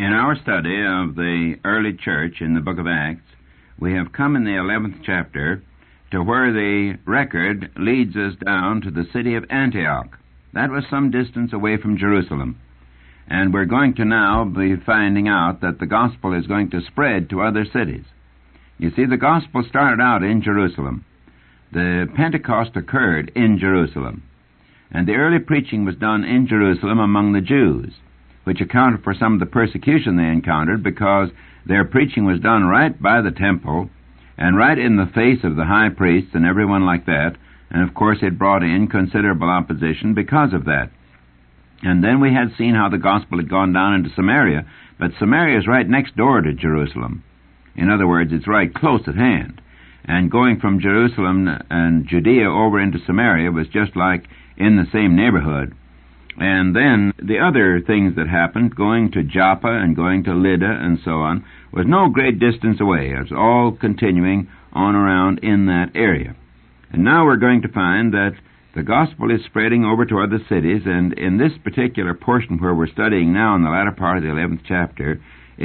In our study of the early church in the book of Acts, we have come in the 11th chapter to where the record leads us down to the city of Antioch. That was some distance away from Jerusalem. And we're going to now be finding out that the gospel is going to spread to other cities. You see, the gospel started out in Jerusalem. The Pentecost occurred in Jerusalem. And the early preaching was done in Jerusalem among the Jews, which accounted for some of the persecution they encountered because their preaching was done right by the temple and right in the face of the high priests and everyone like that. And, of course, it brought in considerable opposition because of that. And then we had seen how the gospel had gone down into Samaria, but Samaria is right next door to Jerusalem. In other words, it's right close at hand. And going from Jerusalem and Judea over into Samaria was just like in the same neighborhood. And then the other things that happened, going to Joppa and going to Lydda and so on, was no great distance away. It was all continuing on around in that area. And now we're going to find that the gospel is spreading over to other cities, and in this particular portion where we're studying now in the latter part of the 11th chapter,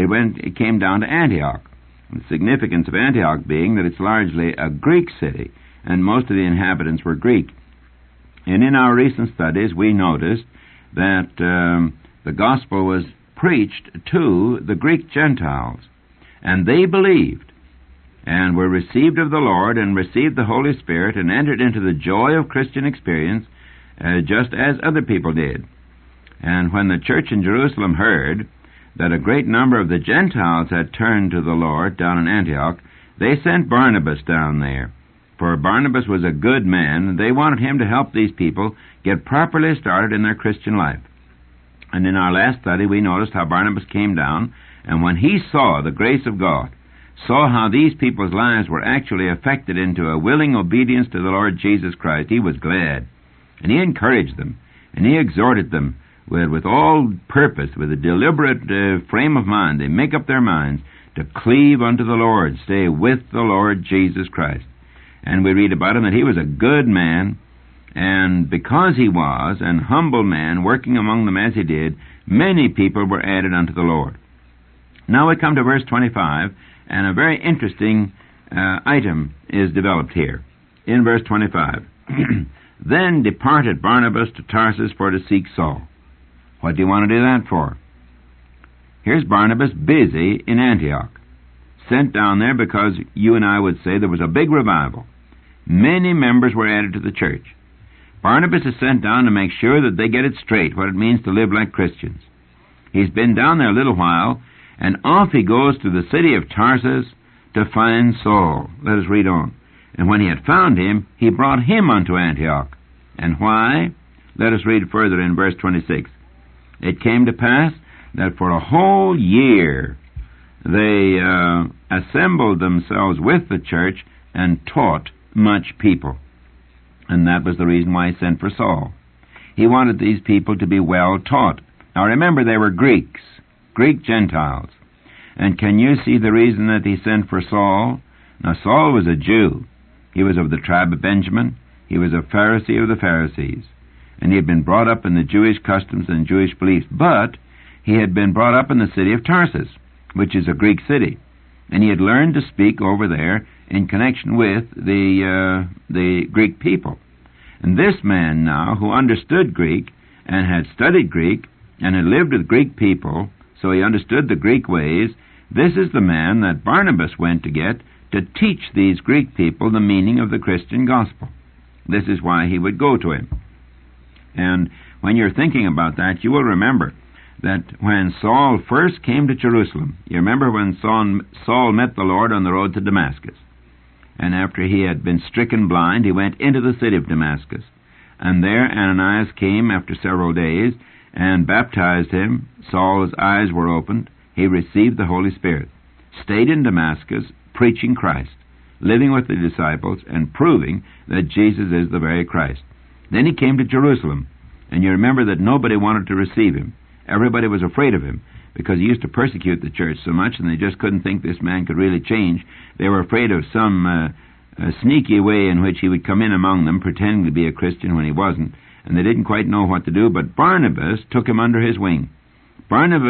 it came down to Antioch. The significance of Antioch being that it's largely a Greek city, and most of the inhabitants were Greek. And in our recent studies, we noticed that the gospel was preached to the Greek Gentiles, and they believed, and were received of the Lord, and received the Holy Spirit, and entered into the joy of Christian experience, just as other people did. And when the church in Jerusalem heard that a great number of the Gentiles had turned to the Lord down in Antioch, they sent Barnabas down there. For Barnabas was a good man, and they wanted him to help these people get properly started in their Christian life. And in our last study, we noticed how Barnabas came down, and when he saw the grace of God, saw how these people's lives were actually affected into a willing obedience to the Lord Jesus Christ, he was glad. And he encouraged them, and he exhorted them with all purpose, with a deliberate frame of mind. They make up their minds to cleave unto the Lord, stay with the Lord Jesus Christ. And we read about him that he was a good man, and because he was an humble man, working among them as he did, many people were added unto the Lord. Now we come to verse 25, and a very interesting item is developed here. In verse 25, Then departed Barnabas to Tarsus for to seek Saul. What do you want to do that for? Here's Barnabas busy in Antioch, sent down there because you and I would say there was a big revival. Many members were added to the church. Barnabas is sent down to make sure that they get it straight, what it means to live like Christians. He's been down there a little while, and off he goes to the city of Tarsus to find Saul. Let us read on. And when he had found him, he brought him unto Antioch. And why? Let us read further in verse 26. It came to pass that for a whole year they assembled themselves with the church and taught much people. And that was the reason why he sent for Saul. He wanted these people to be well taught. Now remember, they were Greeks, Greek Gentiles. And can you see the reason that he sent for Saul? Now Saul was a Jew. He was of the tribe of Benjamin. He was a Pharisee of the Pharisees. And he had been brought up in the Jewish customs and Jewish beliefs. But he had been brought up in the city of Tarsus, which is a Greek city. And he had learned to speak over there in connection with the Greek people. And this man now, who understood Greek and had studied Greek and had lived with Greek people, so he understood the Greek ways, this is the man that Barnabas went to get to teach these Greek people the meaning of the Christian gospel. This is why he would go to him. And when you're thinking about that, you will remember that when Saul first came to Jerusalem, you remember when Saul met the Lord on the road to Damascus. And after he had been stricken blind, he went into the city of Damascus. And there Ananias came after several days and baptized him. Saul's eyes were opened. He received the Holy Spirit, stayed in Damascus, preaching Christ, living with the disciples, and proving that Jesus is the very Christ. Then he came to Jerusalem, and you remember that nobody wanted to receive him. Everybody was afraid of him, because he used to persecute the church so much, and they just couldn't think this man could really change. They were afraid of some sneaky way in which he would come in among them, pretending to be a Christian when he wasn't, and they didn't quite know what to do, but Barnabas took him under his wing. Barnabas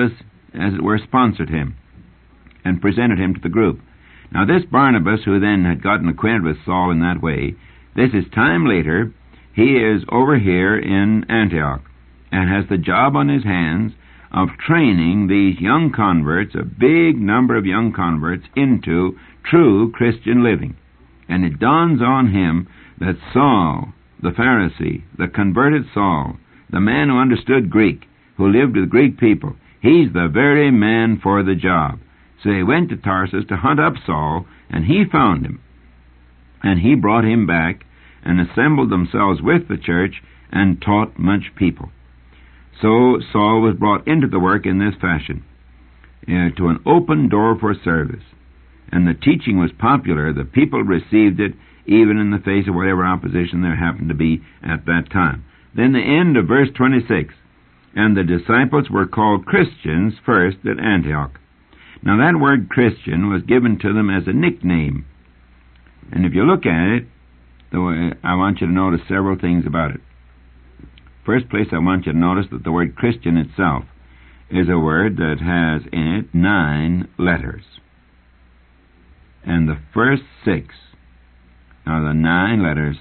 as it were, sponsored him and presented him to the group. Now this Barnabas, who then had gotten acquainted with Saul in that way, this is time later, he is over here in Antioch and has the job on his hands of training these young converts, a big number of young converts, into true Christian living. And it dawns on him that Saul, the Pharisee, the converted Saul, the man who understood Greek, who lived with Greek people, he's the very man for the job. So he went to Tarsus to hunt up Saul, and he found him. And he brought him back and assembled themselves with the church and taught much people. So Saul was brought into the work in this fashion, to an open door for service. And the teaching was popular. The people received it, even in the face of whatever opposition there happened to be at that time. Then the end of verse 26, and the disciples were called Christians first at Antioch. Now that word Christian was given to them as a nickname. And if you look at it, I want you to notice several things about it. First place, I want you to notice that the word Christian itself is a word that has in it 9 letters. And the first 6 are the 9 letters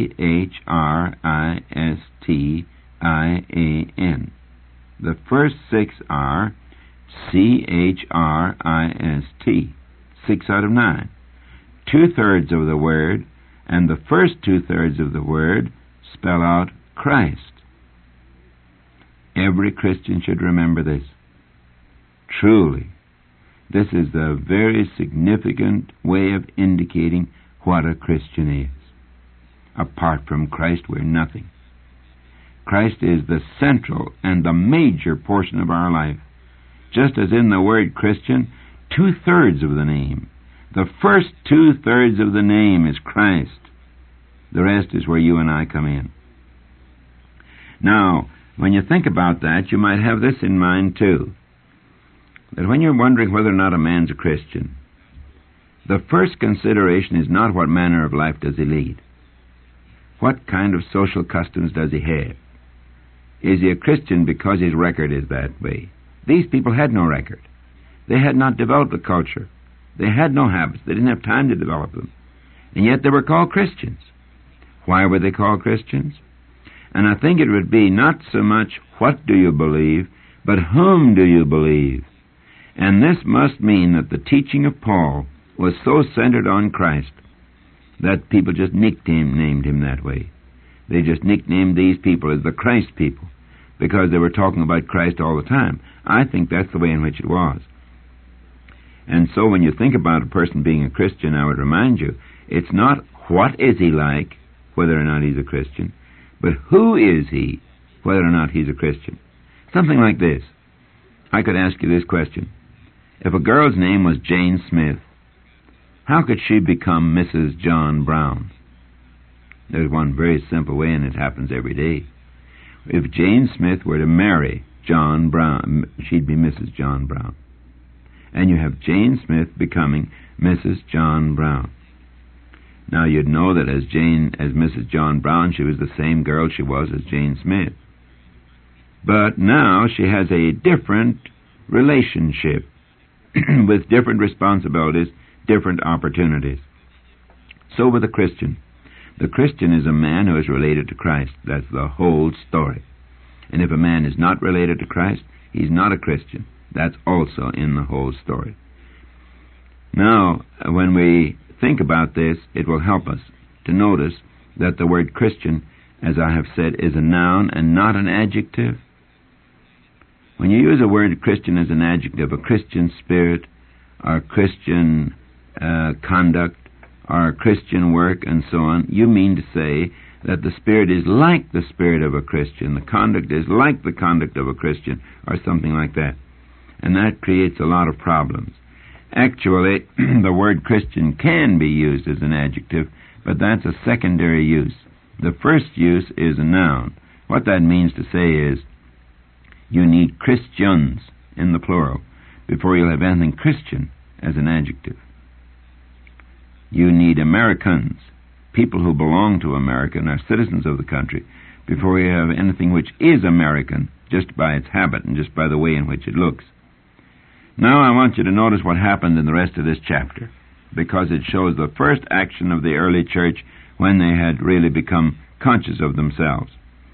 C-H-R-I-S-T-I-A-N. The first 6 are C-H-R-I-S-T. 6 out of 9. 2/3 of the word, and the first 2/3 of the word spell out Christ. Every Christian should remember this. Truly, this is the very significant way of indicating what a Christian is. Apart from Christ, we're nothing. Christ is the central and the major portion of our life. Just as in the word Christian, 2/3 of the name. The first 2/3 of the name is Christ. The rest is where you and I come in. Now, when you think about that, you might have this in mind too, that when you're wondering whether or not a man's a Christian, the first consideration is not what manner of life does he lead. What kind of social customs does he have? Is he a Christian because his record is that way? These people had no record. They had not developed a culture. They had no habits. They didn't have time to develop them. And yet they were called Christians. Why were they called Christians? And I think it would be not so much what do you believe, but whom do you believe? And this must mean that the teaching of Paul was so centered on Christ that people just nicknamed him that way. They just nicknamed these people as the Christ people because they were talking about Christ all the time. I think that's the way in which it was. And so when you think about a person being a Christian, I would remind you, it's not what is he like, whether or not he's a Christian, but who is he, whether or not he's a Christian. Something like this. I could ask you this question. If a girl's name was Jane Smith, how could she become Mrs. John Brown? There's one very simple way, and it happens every day. If Jane Smith were to marry John Brown, she'd be Mrs. John Brown. And you have Jane Smith becoming Mrs. John Brown. Now you'd know that as Mrs. John Brown, she was the same girl she was as Jane Smith. But now she has a different relationship with different responsibilities, different opportunities. So with a Christian. The Christian is a man who is related to Christ. That's the whole story. And if a man is not related to Christ, he's not a Christian. That's also in the whole story. Now, when we think about this, it will help us to notice that the word Christian, as I have said, is a noun and not an adjective. When you use the word Christian as an adjective, a Christian spirit, or Christian conduct, or Christian work, and so on, you mean to say that the spirit is like the spirit of a Christian, the conduct is like the conduct of a Christian, or something like that. And that creates a lot of problems. Actually, the word Christian can be used as an adjective, but that's a secondary use. The first use is a noun. What that means to say is, you need Christians in the plural before you'll have anything Christian as an adjective. You need Americans, people who belong to America and are citizens of the country, before you have anything which is American, just by its habit and just by the way in which it looks. Now I want you to notice what happened in the rest of this chapter, because it shows the first action of the early church when they had really become conscious of themselves.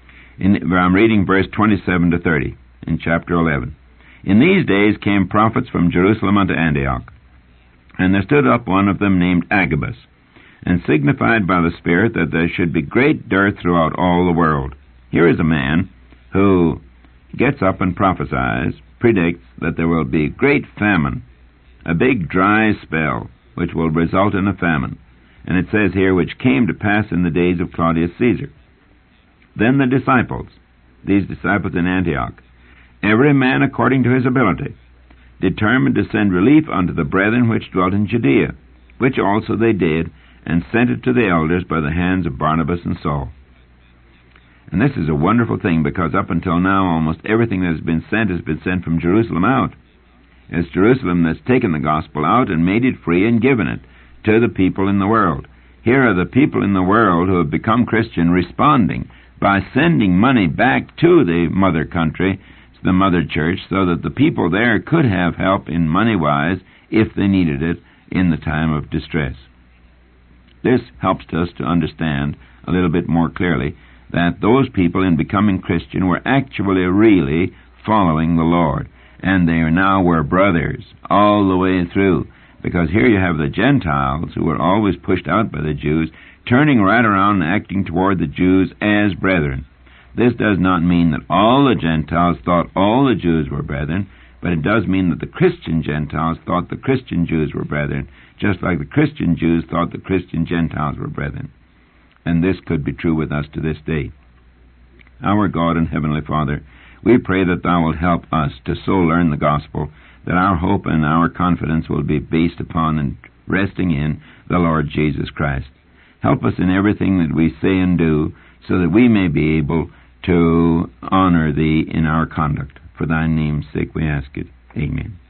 I'm reading verse 27 to 30 in chapter 11. In these days came prophets from Jerusalem unto Antioch, and there stood up one of them named Agabus, and signified by the Spirit that there should be great dearth throughout all the world. Here is a man who gets up and prophesies, predicts that there will be great famine, a big dry spell, which will result in a famine. And it says here, which came to pass in the days of Claudius Caesar. Then the disciples, these disciples in Antioch, every man according to his ability, determined to send relief unto the brethren which dwelt in Judea, which also they did, and sent it to the elders by the hands of Barnabas and Saul. And this is a wonderful thing, because up until now almost everything that has been sent from Jerusalem out. It's Jerusalem that's taken the gospel out and made it free and given it to the people in the world. Here are the people in the world who have become Christian responding by sending money back to the mother country, the mother church, so that the people there could have help in money-wise if they needed it in the time of distress. This helps us to understand a little bit more clearly that those people in becoming Christian were actually really following the Lord, and they now were brothers all the way through, because here you have the Gentiles who were always pushed out by the Jews, turning right around and acting toward the Jews as brethren. This does not mean that all the Gentiles thought all the Jews were brethren, but it does mean that the Christian Gentiles thought the Christian Jews were brethren, just like the Christian Jews thought the Christian Gentiles were brethren. And this could be true with us to this day. Our God and Heavenly Father, we pray that Thou wilt help us to so learn the gospel that our hope and our confidence will be based upon and resting in the Lord Jesus Christ. Help us in everything that we say and do, so that we may be able to honor Thee in our conduct. For Thy name's sake we ask it. Amen.